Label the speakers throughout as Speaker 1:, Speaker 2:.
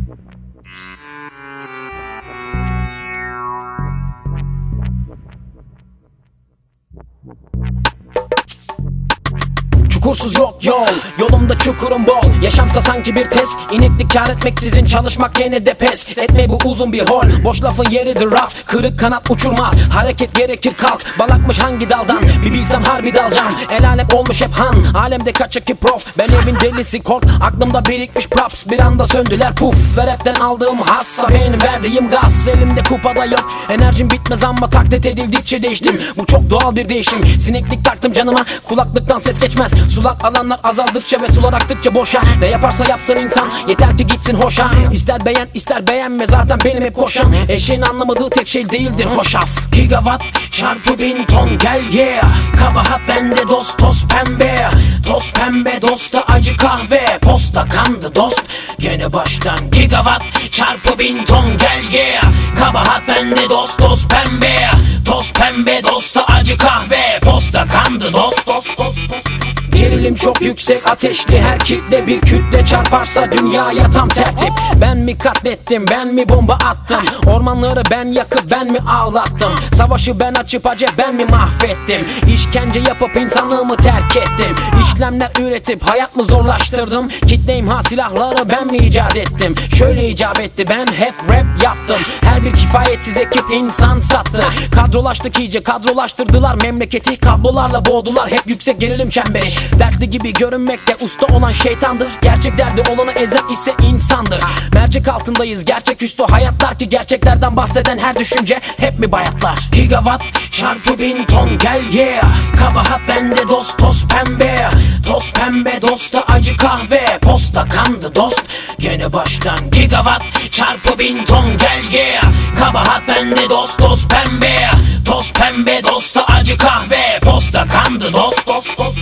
Speaker 1: Çukursuz yok yol, yolumda çukurum bol. Yaşamsa sanki bir test, ineklik kar etmeksizin çalışmak yine de pes. Etme bu uzun bir hol, boş lafın yeridir raf. Kırık kanat uçurmaz, hareket gerekir kalk. Balakmış hangi daldan, bir bilsem harbi dalacağım. El alem olmuş hep han, alemde kaçak ki prof. Ben evin delisi kork, aklımda birikmiş props. Bir anda söndüler puf, ve rapten aldığım hassa benim verdiğim gaz. Elimde kupada yok, enerjim bitmez ama taklit edildikçe değiştim. Bu çok doğal bir değişim, sineklik taktım canıma. Kulaklıktan ses geçmez, sulak alanlar azaldıkça ve sular aktıkça boşa. Ne yaparsa yapsın insan, yeter ki gitsin hoşa. İster beğen ister beğenme, zaten benim hep koşan. Eşeğin anlamadığı tek şey değildir hoşaf. Gigawatt çarpı 1000 ton gel yeah. Kabahat bende dost toz pembe. Toz pembe dosta acı kahve. Posta kandı dost gene baştan. Gigawatt çarpı 1000 ton gel yeah. Kabahat bende dost toz pembe. Toz pembe dosta acı kahve. Posta kandı dost dost dost. Gerilim çok yüksek, ateşli her kitle. Bir kütle çarparsa dünyaya tam tertip. Ben mi katlettim, ben mi bomba attım? Ormanları ben yakıp ben mi ağlattım? Savaşı ben açıp acı ben mi mahvettim? İşkence yapıp insanlığımı terk ettim. İşlemler üretip hayat mı zorlaştırdım? Kitleyim ha, silahları ben mi icat ettim? Şöyle icap etti, ben hep rap yaptım. Her bir kifayetsiz ekip insan sattı. Kadrolaştık iyice, kadrolaştırdılar memleketi. Kablolarla boğdular hep yüksek gerilim çemberi. Dertli gibi görünmekte usta olan şeytandır. Gerçek derdi olanı ezen ise insandır. Mercek altındayız, gerçek üstü hayatlar ki gerçeklerden bahseden her düşünce hep mi bayatlar? Gigawatt çarpı 1000 ton gel yeah. Kabahat bende dost toz pembe. Toz pembe dosta acı kahve. Posta kandı dost gene baştan. Gigawatt çarpı 1000 ton gel yeah. Kabahat bende dost toz pembe. Toz pembe dosta acı kahve. Posta kandı dost dost dost.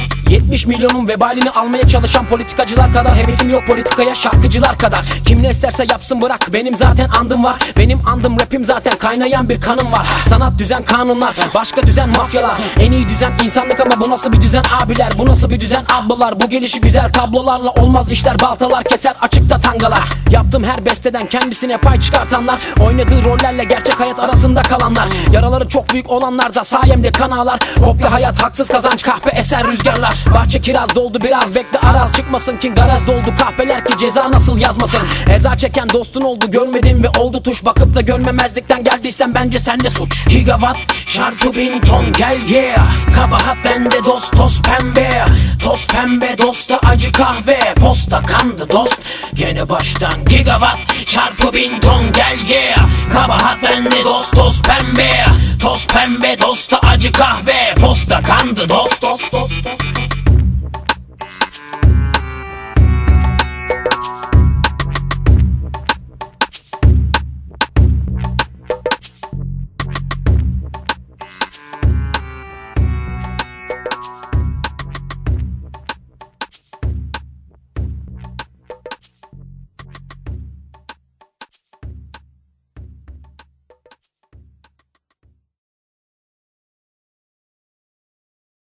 Speaker 1: 70 milyonun vebalini almaya çalışan politikacılar kadar hevesim yok politikaya şarkıcılar kadar. Kim ne isterse yapsın bırak, benim zaten andım var. Benim andım rapim zaten, kaynayan bir kanım var. Sanat düzen kanunlar, başka düzen mafyalar. En iyi düzen insanlık ama bu nasıl bir düzen abiler? Bu nasıl bir düzen ablalar? Bu gelişi güzel tablolarla olmaz işler, baltalar keser açıkta tangalar. Yaptığım her besteden kendisine pay çıkartanlar, oynadığı rollerle gerçek hayat arasında kalanlar. Yaraları çok büyük olanlar da sayemde kan ağlar. Kopya hayat, haksız kazanç, kahpe eser rüzgarlar. Bahçe kiraz doldu biraz, bekle araz çıkmasın ki garaz doldu kahpeler ki ceza nasıl yazmasın. Eza çeken dostun oldu görmedin ve oldu tuş. Bakıp da görmemezlikten geldiysen bence sende suç. Gigawatt çarpı 1000 ton gel yeah. Kabahat bende dost toz pembe. Toz pembe dosta acı kahve. Posta kandı dost gene baştan. Gigawatt çarpı 1000 ton gel yeah. Kabahat bende dost toz pembe. Toz pembe dosta acı kahve. Posta kandı dost dost dost dost.